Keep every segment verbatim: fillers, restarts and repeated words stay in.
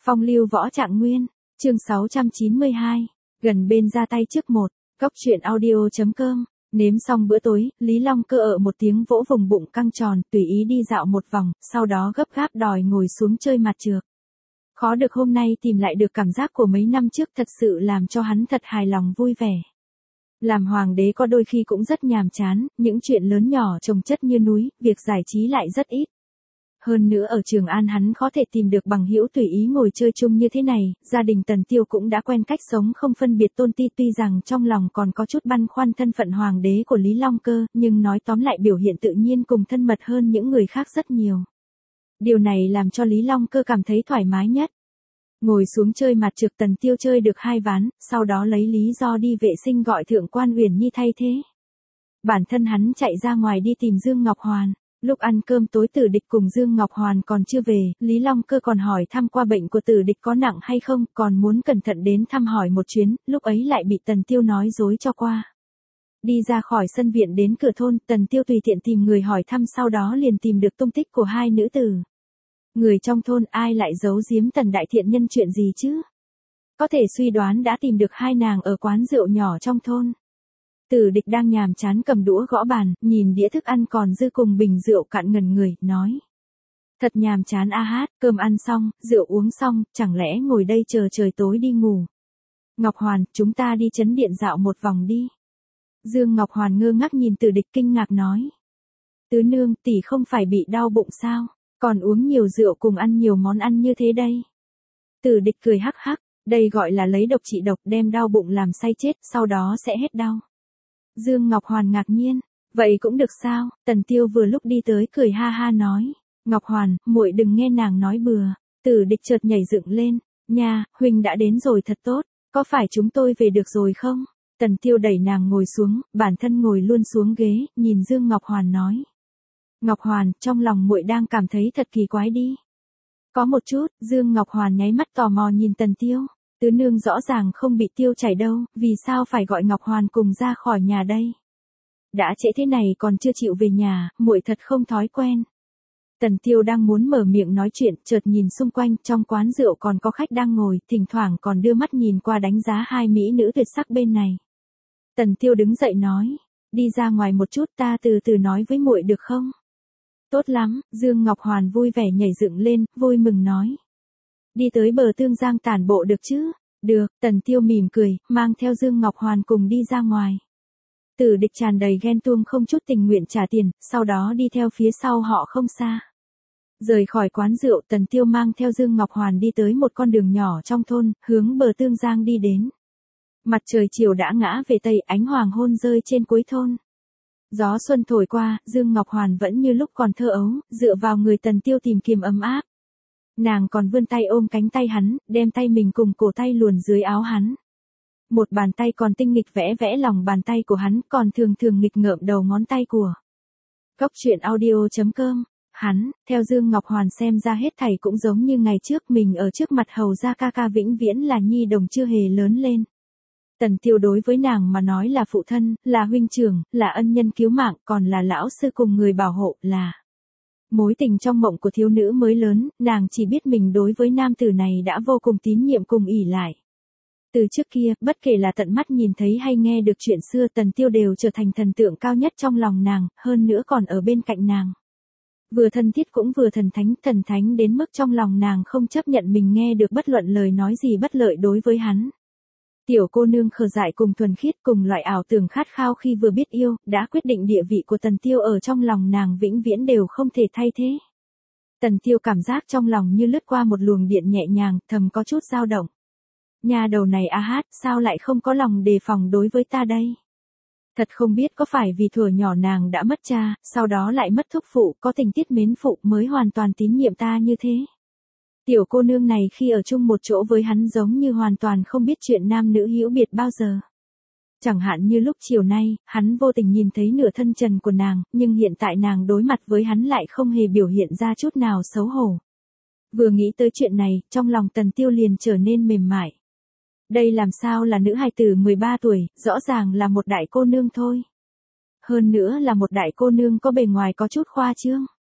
Phong lưu võ trạng nguyên, chương sáu trăm chín mươi hai, gần bên ra tay trước một, góc truyện audio.com, nếm xong bữa tối, Lý Long Cơ ở một tiếng vỗ vùng bụng căng tròn, tùy ý đi dạo một vòng, sau đó gấp gáp đòi ngồi xuống chơi mặt trược. Khó được hôm nay tìm lại được cảm giác của mấy năm trước thật sự làm cho hắn thật hài lòng vui vẻ. Làm hoàng đế có đôi khi cũng rất nhàm chán, những chuyện lớn nhỏ chồng chất như núi, việc giải trí lại rất ít. Hơn nữa ở Trường An hắn có thể tìm được bằng hữu tùy ý ngồi chơi chung như thế này, gia đình Tần Tiêu cũng đã quen cách sống không phân biệt tôn ti, tuy rằng trong lòng còn có chút băn khoăn thân phận hoàng đế của Lý Long Cơ, nhưng nói tóm lại biểu hiện tự nhiên cùng thân mật hơn những người khác rất nhiều. Điều này làm cho Lý Long Cơ cảm thấy thoải mái nhất. Ngồi xuống chơi mặt trược, Tần Tiêu chơi được hai ván, sau đó lấy lý do đi vệ sinh gọi Thượng quan Uyển Nhi thay thế. Bản thân hắn chạy ra ngoài đi tìm Dương Ngọc Hoàn. Lúc ăn cơm tối Tử Địch cùng Dương Ngọc Hoàn còn chưa về, Lý Long Cơ còn hỏi thăm qua bệnh của Tử Địch có nặng hay không, còn muốn cẩn thận đến thăm hỏi một chuyến, lúc ấy lại bị Tần Tiêu nói dối cho qua. Đi ra khỏi sân viện đến cửa thôn, Tần Tiêu tùy tiện tìm người hỏi thăm, sau đó liền tìm được tung tích của hai nữ tử. Người trong thôn ai lại giấu giếm Tần đại thiện nhân chuyện gì chứ? Có thể suy đoán đã tìm được hai nàng ở quán rượu nhỏ trong thôn. Tử Địch đang nhàm chán cầm đũa gõ bàn, nhìn đĩa thức ăn còn dư cùng bình rượu cạn ngần người, nói. Thật nhàm chán a hát, cơm ăn xong, rượu uống xong, chẳng lẽ ngồi đây chờ trời tối đi ngủ. Ngọc Hoàn, chúng ta đi trấn điện dạo một vòng đi. Dương Ngọc Hoàn ngơ ngác nhìn Tử Địch kinh ngạc nói. Tứ nương, tỷ không phải bị đau bụng sao, còn uống nhiều rượu cùng ăn nhiều món ăn như thế đây. Tử Địch cười hắc hắc, đây gọi là lấy độc trị độc, đem đau bụng làm say chết, sau đó sẽ hết đau. Dương Ngọc Hoàn ngạc nhiên, vậy cũng được sao? Tần Tiêu vừa lúc đi tới cười ha ha nói, Ngọc Hoàn, muội đừng nghe nàng nói bừa. Tử Địch chợt nhảy dựng lên, nha, huynh đã đến rồi thật tốt, có phải chúng tôi về được rồi không? Tần Tiêu đẩy nàng ngồi xuống, bản thân ngồi luôn xuống ghế, nhìn Dương Ngọc Hoàn nói, Ngọc Hoàn, trong lòng muội đang cảm thấy thật kỳ quái đi. Có một chút. Dương Ngọc Hoàn nháy mắt tò mò nhìn Tần Tiêu. Tứ nương rõ ràng không bị tiêu chảy đâu, vì sao phải gọi Ngọc Hoàn cùng ra khỏi nhà đây? Đã trễ thế này còn chưa chịu về nhà, muội thật không thói quen. Tần Tiêu đang muốn mở miệng nói chuyện, chợt nhìn xung quanh, trong quán rượu còn có khách đang ngồi, thỉnh thoảng còn đưa mắt nhìn qua đánh giá hai mỹ nữ tuyệt sắc bên này. Tần Tiêu đứng dậy nói, đi ra ngoài một chút, ta từ từ nói với muội được không? Tốt lắm, Dương Ngọc Hoàn vui vẻ nhảy dựng lên, vui mừng nói. Đi tới bờ Tương Giang tản bộ được chứ? Được, Tần Tiêu mỉm cười, mang theo Dương Ngọc Hoàn cùng đi ra ngoài. Tử Địch tràn đầy ghen tuông không chút tình nguyện trả tiền, sau đó đi theo phía sau họ không xa. Rời khỏi quán rượu, Tần Tiêu mang theo Dương Ngọc Hoàn đi tới một con đường nhỏ trong thôn, hướng bờ Tương Giang đi đến. Mặt trời chiều đã ngã về tây, ánh hoàng hôn rơi trên cuối thôn. Gió xuân thổi qua, Dương Ngọc Hoàn vẫn như lúc còn thơ ấu, dựa vào người Tần Tiêu tìm kiếm ấm áp. Nàng còn vươn tay ôm cánh tay hắn, đem tay mình cùng cổ tay luồn dưới áo hắn. Một bàn tay còn tinh nghịch vẽ vẽ lòng bàn tay của hắn, còn thường thường nghịch ngợm đầu ngón tay của. Góc truyện audio.com, hắn, theo Dương Ngọc Hoàn xem ra hết thảy cũng giống như ngày trước mình ở trước mặt hầu gia ca ca vĩnh viễn là nhi đồng chưa hề lớn lên. Tần Tiêu đối với nàng mà nói là phụ thân, là huynh trưởng, là ân nhân cứu mạng, còn là lão sư cùng người bảo hộ, là mối tình trong mộng của thiếu nữ mới lớn, nàng chỉ biết mình đối với nam tử này đã vô cùng tín nhiệm cùng ỷ lại. Từ trước kia, bất kể là tận mắt nhìn thấy hay nghe được chuyện xưa, Tần Tiêu đều trở thành thần tượng cao nhất trong lòng nàng, hơn nữa còn ở bên cạnh nàng. Vừa thân thiết cũng vừa thần thánh, thần thánh đến mức trong lòng nàng không chấp nhận mình nghe được bất luận lời nói gì bất lợi đối với hắn. Tiểu cô nương khờ dại cùng thuần khiết cùng loại ảo tưởng khát khao khi vừa biết yêu, đã quyết định địa vị của Tần Tiêu ở trong lòng nàng vĩnh viễn đều không thể thay thế. Tần Tiêu cảm giác trong lòng như lướt qua một luồng điện nhẹ nhàng, thầm có chút dao động. Nhà đầu này a hát, sao lại không có lòng đề phòng đối với ta đây? Thật không biết có phải vì thuở nhỏ nàng đã mất cha, sau đó lại mất thúc phụ, có tình tiết mến phụ mới hoàn toàn tín nhiệm ta như thế. Tiểu cô nương này khi ở chung một chỗ với hắn giống như hoàn toàn không biết chuyện nam nữ hữu biệt bao giờ. Chẳng hạn như lúc chiều nay, hắn vô tình nhìn thấy nửa thân trần của nàng, nhưng hiện tại nàng đối mặt với hắn lại không hề biểu hiện ra chút nào xấu hổ. Vừa nghĩ tới chuyện này, trong lòng Tần Tiêu liền trở nên mềm mại. Đây làm sao là nữ hài tử mười ba tuổi, rõ ràng là một đại cô nương thôi. Hơn nữa là một đại cô nương có bề ngoài có chút khoa trương.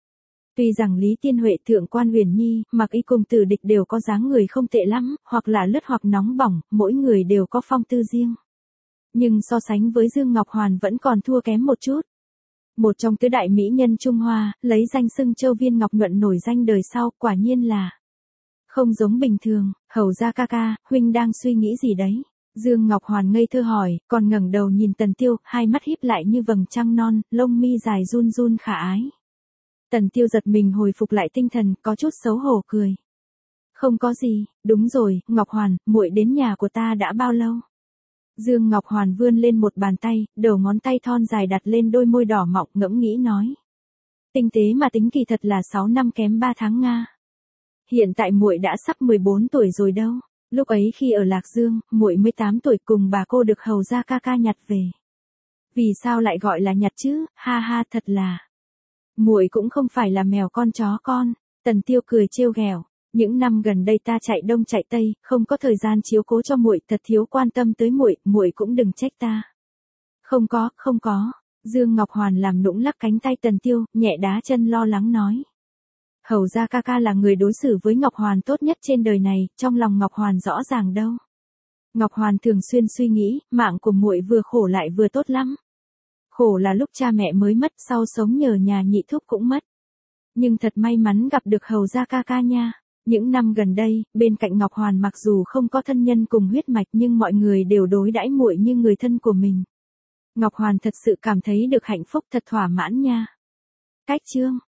Tuy rằng Lý Tiên Huệ, Thượng quan Uyển Nhi, Mặc Y cùng Tử Địch đều có dáng người không tệ lắm, hoặc là lướt hoặc nóng bỏng, mỗi người đều có phong tư riêng. Nhưng so sánh với Dương Ngọc Hoàn vẫn còn thua kém một chút. Một trong tứ đại mỹ nhân Trung Hoa, lấy danh xưng Châu Viên Ngọc Nhuận nổi danh đời sau, quả nhiên là không giống bình thường. Hầu ra ca ca, huynh đang suy nghĩ gì đấy? Dương Ngọc Hoàn ngây thơ hỏi, còn ngẩng đầu nhìn Tần Tiêu, hai mắt híp lại như vầng trăng non, lông mi dài run run khả ái. Tần Tiêu giật mình hồi phục lại tinh thần, có chút xấu hổ cười. Không có gì, đúng rồi, Ngọc Hoàn, muội đến nhà của ta đã bao lâu? Dương Ngọc Hoàn vươn lên một bàn tay, đầu ngón tay thon dài đặt lên đôi môi đỏ mọng, ngẫm nghĩ nói. Tinh tế mà tính kỳ thật là sáu năm kém ba tháng Nga. Hiện tại muội đã sắp mười bốn tuổi rồi đâu. Lúc ấy khi ở Lạc Dương, muội mười tám tuổi cùng bà cô được hầu ra ca ca nhặt về. Vì sao lại gọi là nhặt chứ, ha ha thật là. Muội cũng không phải là mèo con chó con. Tần Tiêu cười trêu ghẹo. Những năm gần đây ta chạy đông chạy tây, không có thời gian chiếu cố cho muội, thật thiếu quan tâm tới muội, muội cũng đừng trách ta. Không có, không có. Dương Ngọc Hoàn làm nũng lắc cánh tay Tần Tiêu, nhẹ đá chân lo lắng nói. Hầu ra ca ca là người đối xử với Ngọc Hoàn tốt nhất trên đời này, trong lòng Ngọc Hoàn rõ ràng đâu. Ngọc Hoàn thường xuyên suy nghĩ, mạng của muội vừa khổ lại vừa tốt lắm. Khổ là lúc cha mẹ mới mất, sau sống nhờ nhà nhị thúc cũng mất. Nhưng thật may mắn gặp được hầu ra ca ca nha. Những năm gần đây, bên cạnh Ngọc Hoàn mặc dù không có thân nhân cùng huyết mạch nhưng mọi người đều đối đãi muội như người thân của mình. Ngọc Hoàn thật sự cảm thấy được hạnh phúc, thật thỏa mãn nha. Cách chương